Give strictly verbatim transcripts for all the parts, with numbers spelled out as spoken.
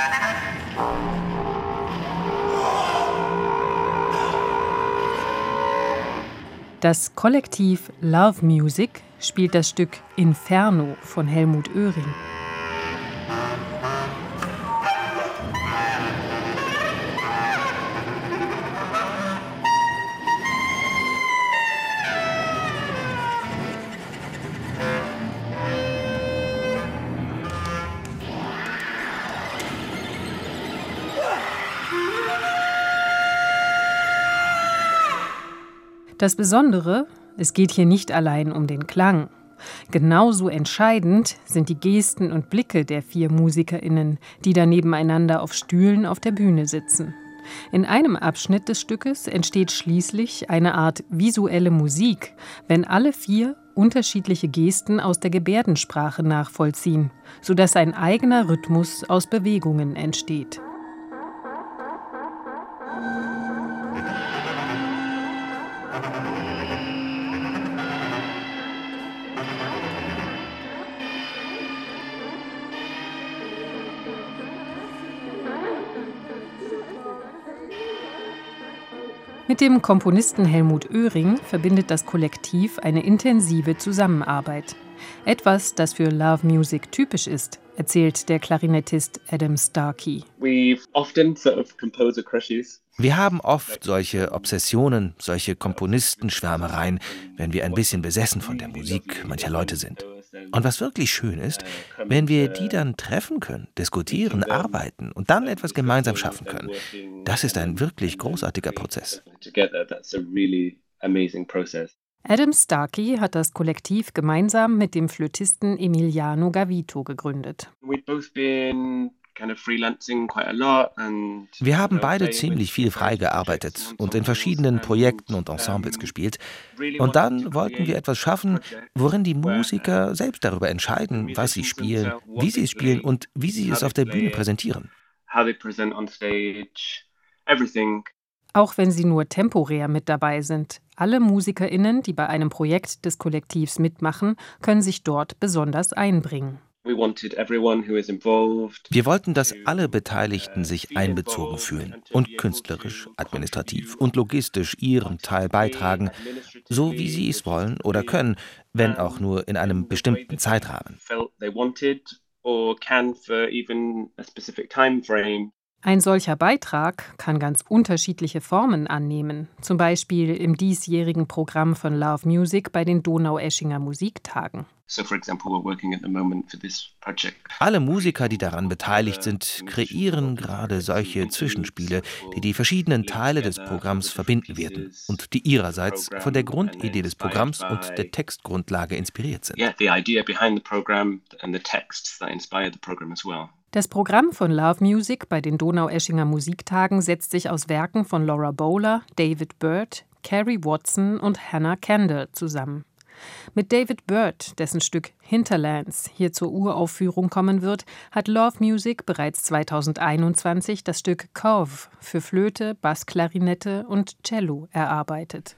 Das Kollektiv Love Music spielt das Stück Inferno von Helmut Oehring. Das Besondere, es geht hier nicht allein um den Klang. Genauso entscheidend sind die Gesten und Blicke der vier MusikerInnen, die da nebeneinander auf Stühlen auf der Bühne sitzen. In einem Abschnitt des Stückes entsteht schließlich eine Art visuelle Musik, wenn alle vier unterschiedliche Gesten aus der Gebärdensprache nachvollziehen, sodass ein eigener Rhythmus aus Bewegungen entsteht. Mit dem Komponisten Helmut Oehring verbindet das Kollektiv eine intensive Zusammenarbeit. Etwas, das für Love Music typisch ist, erzählt der Klarinettist Adam Starkey. Wir haben oft solche Obsessionen, solche Komponistenschwärmereien, wenn wir ein bisschen besessen von der Musik mancher Leute sind. Und was wirklich schön ist, wenn wir die dann treffen können, diskutieren, arbeiten und dann etwas gemeinsam schaffen können. Das ist ein wirklich großartiger Prozess. Adam Starkey hat das Kollektiv gemeinsam mit dem Flötisten Emiliano Gavito gegründet. Wir haben beide ziemlich viel frei gearbeitet und in verschiedenen Projekten und Ensembles gespielt. Und dann wollten wir etwas schaffen, worin die Musiker selbst darüber entscheiden, was sie spielen, wie sie es spielen und wie sie es auf der Bühne präsentieren. Auch wenn sie nur temporär mit dabei sind. Alle MusikerInnen, die bei einem Projekt des Kollektivs mitmachen, können sich dort besonders einbringen. Wir wollten, dass alle Beteiligten sich einbezogen fühlen und künstlerisch, administrativ und logistisch ihren Teil beitragen, so wie sie es wollen oder können, wenn auch nur in einem bestimmten Zeitrahmen. Ein solcher Beitrag kann ganz unterschiedliche Formen annehmen, zum Beispiel im diesjährigen Programm von Love Music bei den Donaueschinger Musiktagen. Alle Musiker, die daran beteiligt sind, kreieren gerade solche Zwischenspiele, die die verschiedenen Teile des Programms verbinden werden und die ihrerseits von der Grundidee des Programms und der Textgrundlage inspiriert sind. Das Programm von Love Music bei den Donaueschinger Musiktagen setzt sich aus Werken von Laura Bowler, David Byrd, Kerry Watson und Hannah Kendall zusammen. Mit David Byrd, dessen Stück Hinterlands hier zur Uraufführung kommen wird, hat Love Music bereits zweitausendeinundzwanzig das Stück Cove für Flöte, Bassklarinette und Cello erarbeitet.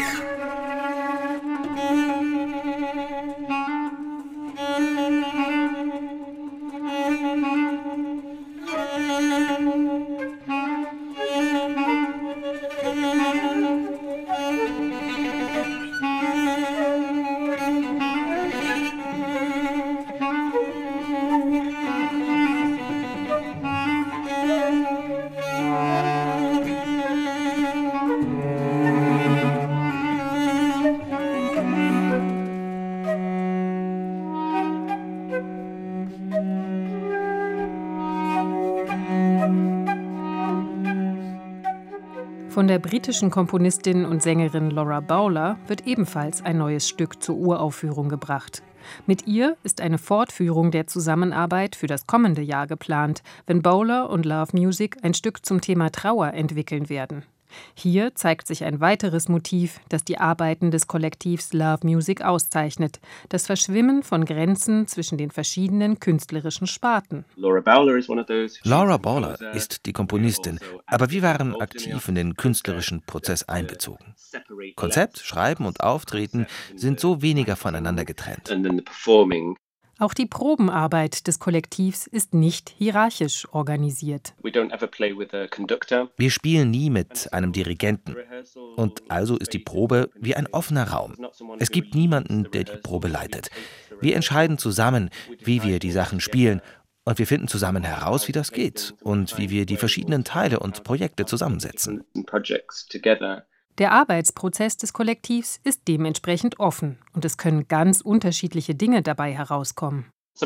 Von der britischen Komponistin und Sängerin Laura Bowler wird ebenfalls ein neues Stück zur Uraufführung gebracht. Mit ihr ist eine Fortführung der Zusammenarbeit für das kommende Jahr geplant, wenn Bowler und Love Music ein Stück zum Thema Trauer entwickeln werden. Hier zeigt sich ein weiteres Motiv, das die Arbeiten des Kollektivs Love Music auszeichnet: das Verschwimmen von Grenzen zwischen den verschiedenen künstlerischen Sparten. Laura Bowler ist die Komponistin, aber wir waren aktiv in den künstlerischen Prozess einbezogen. Konzept, Schreiben und Auftreten sind so weniger voneinander getrennt. Auch die Probenarbeit des Kollektivs ist nicht hierarchisch organisiert. Wir spielen nie mit einem Dirigenten. Und also ist die Probe wie ein offener Raum. Es gibt niemanden, der die Probe leitet. Wir entscheiden zusammen, wie wir die Sachen spielen. Und wir finden zusammen heraus, wie das geht und wie wir die verschiedenen Teile und Projekte zusammensetzen. Der Arbeitsprozess des Kollektivs ist dementsprechend offen und es können ganz unterschiedliche Dinge dabei herauskommen.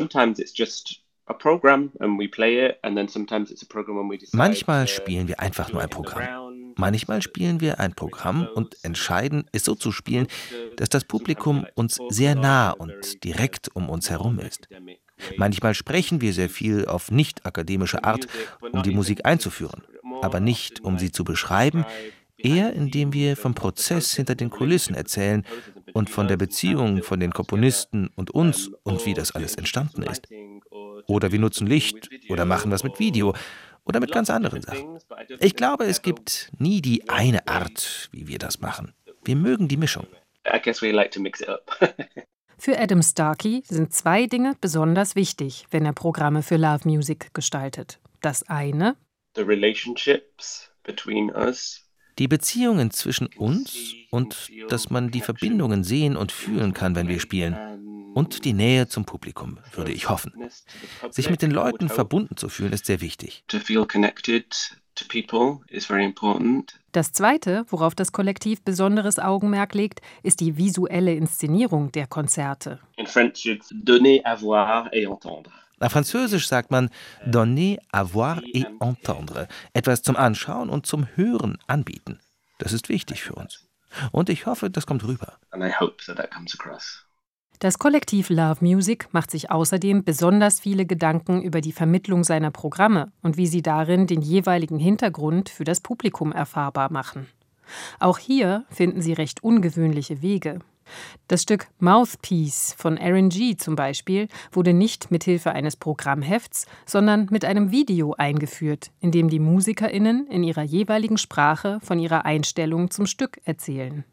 Manchmal spielen wir einfach nur ein Programm. Manchmal spielen wir ein Programm und entscheiden, es so zu spielen, dass das Publikum uns sehr nah und direkt um uns herum ist. Manchmal sprechen wir sehr viel auf nicht-akademische Art, um die Musik einzuführen, aber nicht, um sie zu beschreiben, eher indem wir vom Prozess hinter den Kulissen erzählen und von der Beziehung von den Komponisten und uns und wie das alles entstanden ist. Oder wir nutzen Licht oder machen was mit Video oder mit ganz anderen Sachen. Ich glaube, es gibt nie die eine Art, wie wir das machen. Wir mögen die Mischung. Für Adam Starkey sind zwei Dinge besonders wichtig, wenn er Programme für Love Music gestaltet. Das eine: Die Beziehungen zwischen uns und dass man die Verbindungen sehen und fühlen kann, wenn wir spielen. Und die Nähe zum Publikum, würde ich hoffen. Sich mit den Leuten verbunden zu fühlen, ist sehr wichtig. Das Zweite, worauf das Kollektiv besonderes Augenmerk legt, ist die visuelle Inszenierung der Konzerte. Auf Französisch sagt man donner, avoir et entendre, etwas zum Anschauen und zum Hören anbieten. Das ist wichtig für uns. Und ich hoffe, das kommt rüber. Das Kollektiv Love Music macht sich außerdem besonders viele Gedanken über die Vermittlung seiner Programme und wie sie darin den jeweiligen Hintergrund für das Publikum erfahrbar machen. Auch hier finden sie recht ungewöhnliche Wege. Das Stück Mouthpiece von Aaron G. zum Beispiel wurde nicht mit Hilfe eines Programmhefts, sondern mit einem Video eingeführt, in dem die MusikerInnen in ihrer jeweiligen Sprache von ihrer Einstellung zum Stück erzählen.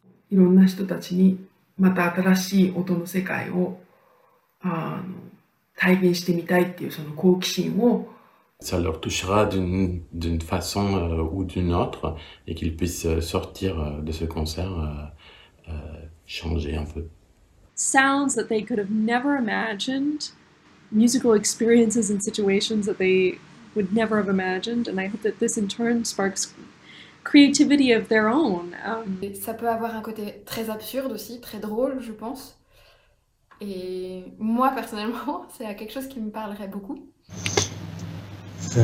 Ça leur touchera d'une, d'une façon euh, ou d'une autre et qu'ils puissent sortir de ce concert euh, euh, changer un peu. Sounds that they could have never imagined, musical experiences and situations that they would never have imagined, and I hope that this in turn sparks creativity of their own. Um, Ça peut avoir un côté très absurde aussi, très drôle, je pense. Et moi, personnellement, c'est quelque chose qui me parlerait beaucoup. Euh...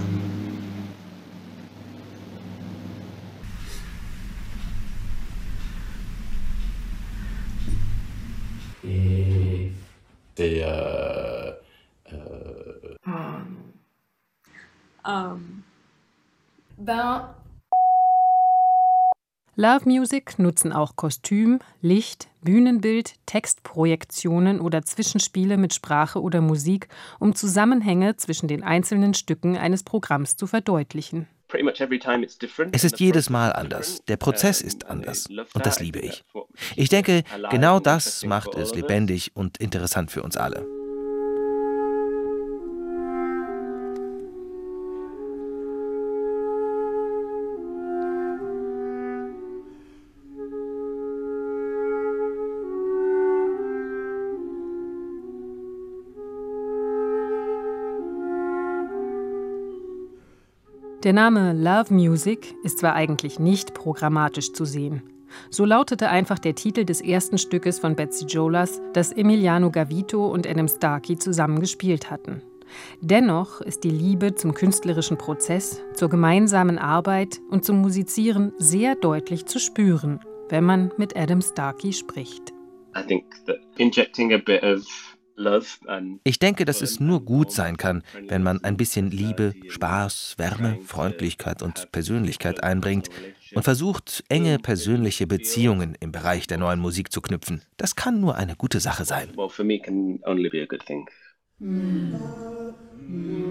Et c'est euh, euh... um, ben Love Music nutzen auch Kostüm, Licht, Bühnenbild, Textprojektionen oder Zwischenspiele mit Sprache oder Musik, um Zusammenhänge zwischen den einzelnen Stücken eines Programms zu verdeutlichen. Es ist jedes Mal anders. Der Prozess ist anders. Und das liebe ich. Ich denke, genau das macht es lebendig und interessant für uns alle. Der Name Love Music ist zwar eigentlich nicht programmatisch zu sehen. So lautete einfach der Titel des ersten Stückes von Betsy Jolas, das Emiliano Gavito und Adam Starkey zusammen gespielt hatten. Dennoch ist die Liebe zum künstlerischen Prozess, zur gemeinsamen Arbeit und zum Musizieren sehr deutlich zu spüren, wenn man mit Adam Starkey spricht. I think that injecting a bit of Ich denke, dass es nur gut sein kann, wenn man ein bisschen Liebe, Spaß, Wärme, Freundlichkeit und Persönlichkeit einbringt und versucht, enge persönliche Beziehungen im Bereich der neuen Musik zu knüpfen. Das kann nur eine gute Sache sein. Well, for me can only be a good thing. Mm. Mm.